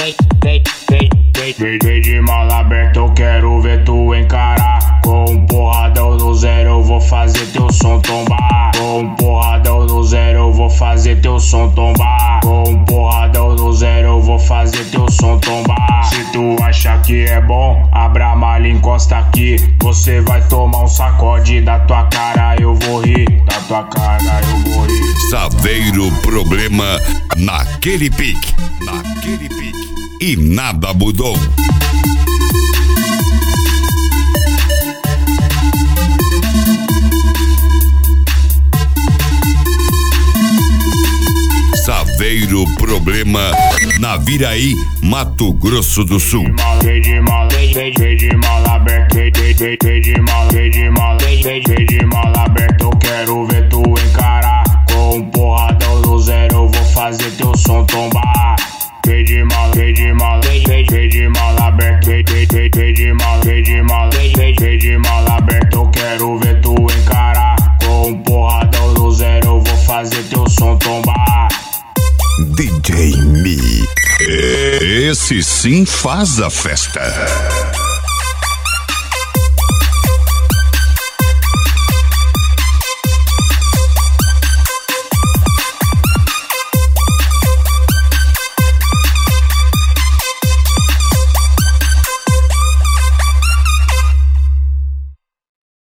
Vem de mala aberta, eu quero ver tu encarar. Com um porradão no zero eu vou fazer teu som tombar. Com um porradão no zero eu vou fazer teu som tombar. Com um porradão no zero eu vou fazer teu som tombar. Se tu acha que é bom, abra a mala e encosta aqui. Você vai tomar um sacode da tua cara, eu vou rir. Da tua cara eu vou rir. Saveiro Problema naquele pique. Naquele pique. E nada mudou. Saveiro Problema na Viraí, Mato Grosso do Sul. Vem de mala aberta, vem de mala aberta, eu quero ver tu encarar. Com um porradão no zero eu vou fazer teu som tombar. Vem de mala aberta, vem de mala aberta, eu quero ver tu encarar. Com um porradão no zero eu vou fazer teu som tombar. DJ Mi, esse sim faz a festa.